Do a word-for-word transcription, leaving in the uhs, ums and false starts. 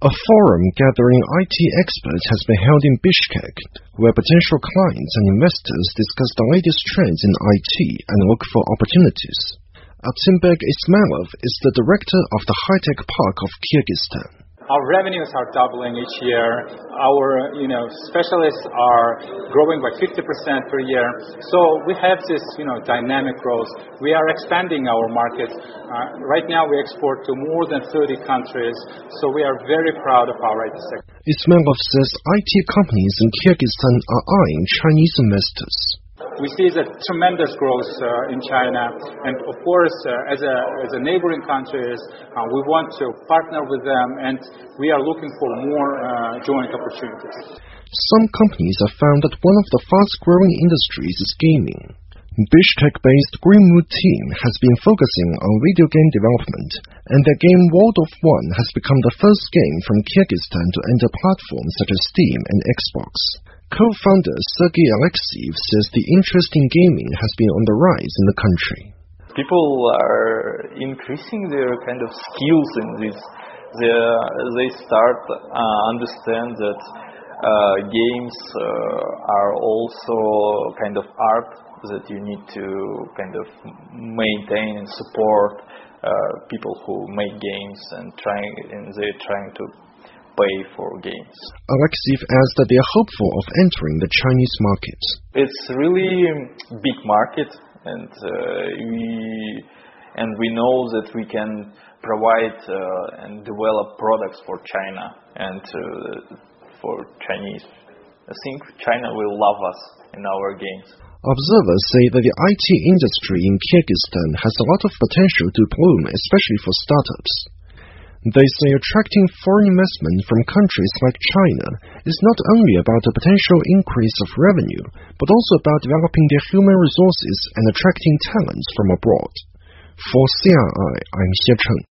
A forum gathering I T experts has been held in Bishkek, where potential clients and investors discuss the latest trends in I T and look for opportunities. Altinbek Ismailov is the director of the high-tech park of Kyrgyzstan. Our revenues are doubling each year. Our, you know, specialists are growing by fifty percent per year. So we have this, you know, dynamic growth. We are expanding our market. Uh, right now we export to more than thirty countries. So we are very proud of our I T sector. Ismailov says I T companies in Kyrgyzstan are eyeing Chinese investors. We see the tremendous growth uh, in China, and of course, uh, as a as a neighboring countries, uh, we want to partner with them, and we are looking for more uh, joint opportunities. Some companies have found that one of the fast-growing industries is gaming. Bishkek-based Greenwood team has been focusing on video game development, and their game World of One has become the first game from Kyrgyzstan to enter platforms such as Steam and Xbox. Co-founder Sergei Alexeyev says the interest in gaming has been on the rise in the country. People are increasing their kind of skills in this. They, they start uh, understand that uh, games uh, are also kind of art that you need to kind of maintain and support uh, people who make games and trying and they're trying to pay for games. Alexeyev adds that they are hopeful of entering the Chinese market. It's really a big market, and uh, we and we know that we can provide uh, and develop products for China and uh, for Chinese. I think China will love us in our games. Observers say that the I T industry in Kyrgyzstan has a lot of potential to bloom, especially for startups. They say attracting foreign investment from countries like China is not only about the potential increase of revenue, but also about developing their human resources and attracting talents from abroad. For C R I, I'm Xie Cheng.